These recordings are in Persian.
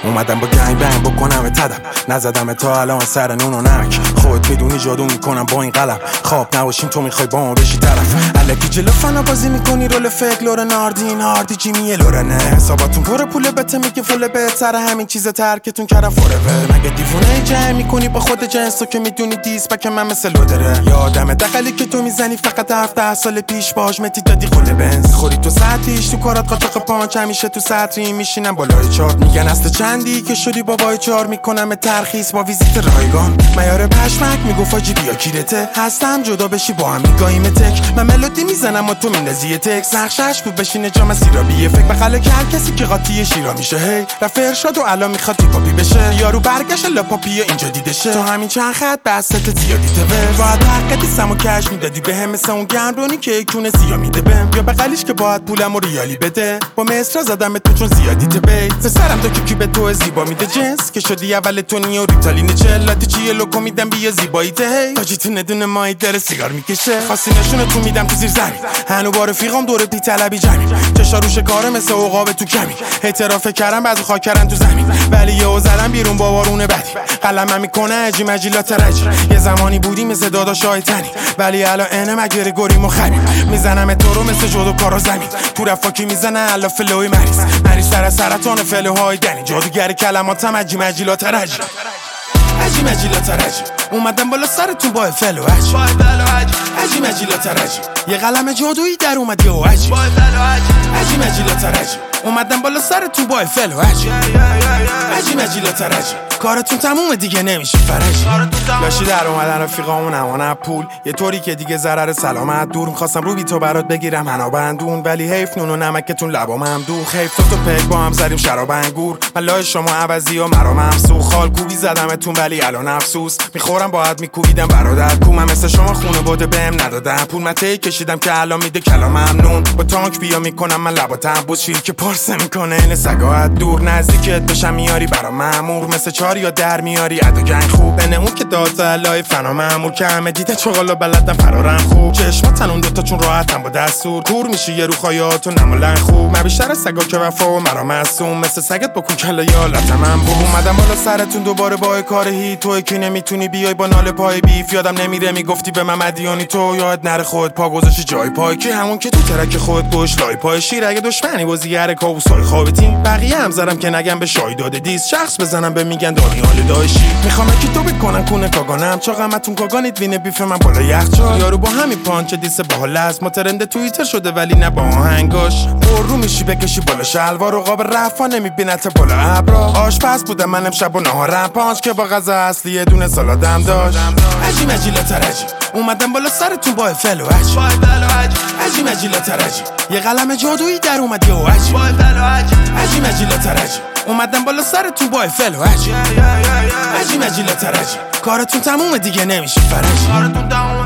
اومدم با گنگ بنگ بکنم تدم، نزدم تا الان سر نون و نمک. خودت میدونی جادو میکنم با این قلم، خواب نباشیم تو میخوای با اون بشی طرف. الکی جلو فنا بازی میکنی رول فکر لور ناردین هاردی جیمی لورنه. حساباتون پر پول بته میگه فول بهتره همین چیز ترکتون کردم فورور. مگه دیوونه جمع میکنی با خود جنس تو که میدونی دیس بک من مثل لودره. یادم دقلی که تو میزنی فقط 17 سال پیش باش متی دادی خود بنز. خوری تو ساعتیش تو کارات قاطق پانچ همیشه تو سطری میشینم بالای چارت. میگن اصل چندی که شدی بابای چار میکنم ترخیص با ویزیت رایگان. معیار پشمک میگفت آجی بیا کیرته هستم جدا بشی با هم میگاییم تک. من ملودی میزنم و تو میندازی تک. نقشش بود بشینه جا مسیرابیه فکر بخله که هر کسی که قاطی شیرا میشه. هی رفت ارشاد و الان میخواد پاپی بشه. یارو برگشت لاپاپی اینجا دیده شه. تو همین چند خط بسط زیادی تور باید حق دیسمو کش میدادی بهم مثل اون گندرونی که یکونه سیا میده بهم. یا بغلیش که باید پولمو ریالی بده با مصر زدم تو چون زیادی تبیت. سرم تو کی به تو زیبا میده جنس که شدی اول تونی و ریتالین چلاتی چیه لوکو میدم بیا زیباییت. هی تاجی تو ندونه مای داره سیگار میکشه خاصی نشونه تو میدم تو زیر زمین. هنو با رفیقام دور پی طلبی جمعی چشا روش کاره مثل عقاب تو کمی. اعتراف کردم بعضی خاک کردن تو زمین ولی یهو زدم بیرون با بارون بدی. قلمم میکنه عجی مجیلات رج. یه زمانی بودی مثل داداشای تنی ولی الان انم اگه گوری مخمی. میزنم تو رو مثل جودو کارو زمین تو رفاکی میزنه الا فلوی مریض سر سرطان فلوهای دنی. جادوگر کلماتم عجی مجیلات رج. عجی مجیلات رج. اومدم بالا سرتون با فل و عجی عجی مجیلات رج. یه قلم جادویی در اومد یه عجی عجی مجیلات رج. اومدم بالا سرتون با فل و عجی عجی مجیلات رج. کارتون تمومه دیگه نمیشه فرج. لاشی در اومدن رفیقامون امانه پول یه طوری که دیگه ضرر سلامت دور. می‌خواستم رو بی تو برات بگیرم حنا بندون ولی حیف نون و نمکتون لبام دوخ. حیف تو پک با هم زدیم شراب انگور. من لای شما عوضی و مرا ممسوخ. خال کوبی زدمتون ولی الان افسوس میخورم باید میکوبیدم برادر کو. من مثل شما خونه بوده بهم ندادم پول. من تی کشیدم که الان میده کلام ممنون. با تانک بیا میکنم من لباتم بوس. شیر که پارسه میکنه این سگاهت دور. نزدیکت بشم میاری برا مامور مثل چار یا در میاری ادا گنگ خوب. بنمون که داد لای فنا مامور که همه دیده چغالا بلدم فرارم خوب. چشماتن اون دوتا چون راحتم با دستور کور میشی یه رو خایات و نمالن خوب. من بیشتر سگا که وفا و مرا معصوم مثل سگت با کوکلا یا لطمم بوم. اومدم بالا سرتون دوباره با کار هی. تو کی نمیتونی بیای با نال پای بیف. یادم نمیره میگفتی به من مدیانی تو یاد نره خود پا گذاشتی جای پای که همون که تو ترک خود گوش لای پای شیر. اگه دشمنی بازیگر کابوسای خوابتین بقیه هم زدم که نگم به شای داده دیس. شخص بزنم به میگن دانیال داشی. میخوام که تو بکنن کونه کاگانم چا غمتون کاگانید وینه بیف من بالا یخچال. یارو با همین پانچ دیس باحال است ما ترند توییتر شده ولی نه با آهنگاش. برو میشی بکشی بالا شلوار و قاب رفا نمیبینت بالا ابرا. آشپز بودم من امشب و نهارم پانچ که با غذا اصلی یه دونه سالادم داشت. عجی مجیلات رجی. اومدم بالا سرتون با فل و عجی عجی مجیلات رجی. یه قلم جادویی در اومد یه عجی عجی مجیلات رجی. اومدم بالا سرتون با فل و عجی عجی مجیلات رجی. کارتون تمومه دیگه نمیشه فرج. کارتون تمومه.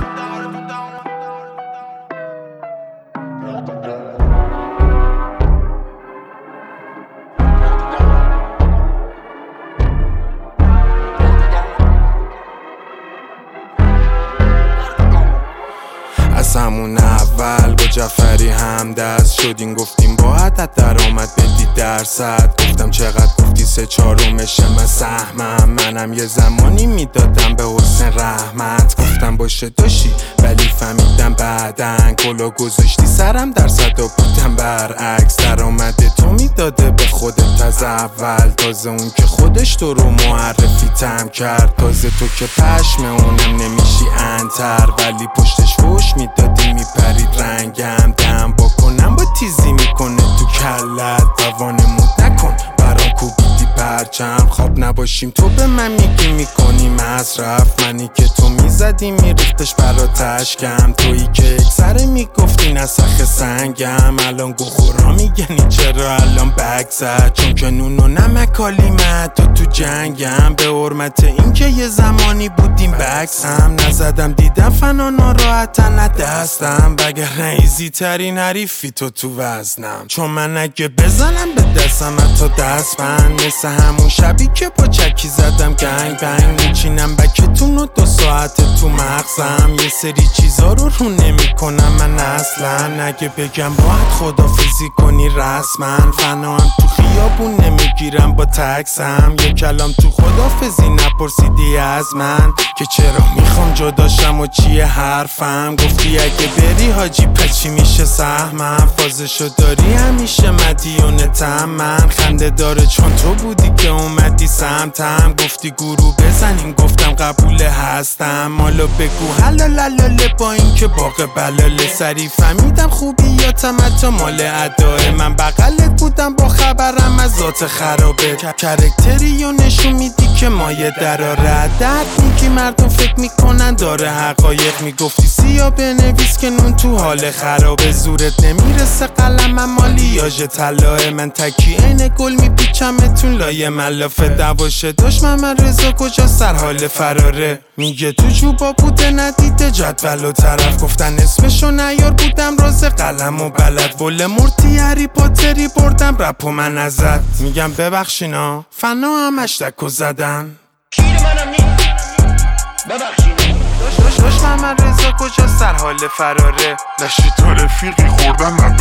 از همون اول با جعفری همدست شدیم گفتیم باید درآمد بدی درصد. گفتم چقدر گفتی 3/4 من سهمم. منم یه زمانی میدادم به حسن رحمت. گفتم باشه داشتی ولی فهمیدم بعدن کلا گذاشتی سرم درصد و بودم برعکس. درآمد تو میداده به خودت از اول. تازه اون که خودش تو رو معرفی تم کرد. تازه تو که پشم اونم نمیشی انتر ولی پشتش فوش میدادی میپرید رنگم. دم با کنم با تیزی میکنه تو کلت. دوانمون نکن برام کوبیدی پرچم. خواب نباشیم تو به من میگی میکنی مصرف. منی که تو میزدی میریختش برا تشکم. تویی که اکسره میگفتی نسخ سنگم. الان گو خورا میگنی چرا الان بک زد. چون که نون و نمکالیمت تو جنگم. به حرمت این که یه زمانی بودیم بکس هم نزدم دیدم فنا ناراحتن ندستم. بگه ریزی ترین حریفی تو وزنم. چون من اگه بزنم به دستم تا دست بند مثل همون شبی که با چکی زدم گنگ بنگ. میچینم بکتون و 2 ساعت تو مغزم. یه سری چیزا رو نمی کنم من اصلا. اگه بگم باید خدافزی کنی رسما. فنا هم تو خیابون نمیگیرم با تکسم. یه کلام تو خدافزی نپرسیدی از من که چرا میخوام جداشم و چیه حرفم. گفتی اگه بری حاجی پس چی میشه سهمم. فازشو داری همیشه مدیونتم. من خنده داره چون تو بودی که اومدی سمتم. گفتی گروه بزنیم گفتم قبول هستم. حالا بگو حلال حلاله با این که باقی بلاله. سری فهمیدم خوبیاتم حتی مال ادای. من بغلت بودم با خبرم از ذات خرابه. کرکتری و نشون میدی که مایه دراره. درد میگی مردم فکر میکنن داره حقایق. میگفتی سیاه بنویس که نون تو حال خرابه. زورت نمیرسه قلمم مالیاژ طلاه. من تکی عین گل میپیچمتون لایه ملافه. دواشه دشمن من رضا کجا سر حال فراره. میگه تو جوبا بوده ندیده جدول و طرف. گفتن اسمشو نیار بودم راز قلم و بلد. ول مرتی هری پاتری بردم رپ و من ازت. میگم ببخشینا فنا همش دکو زدن. شیر منم نیم ببخشینا دشمن من رضا کجا سر حال فراره. نشتی تا رفیقی خوردن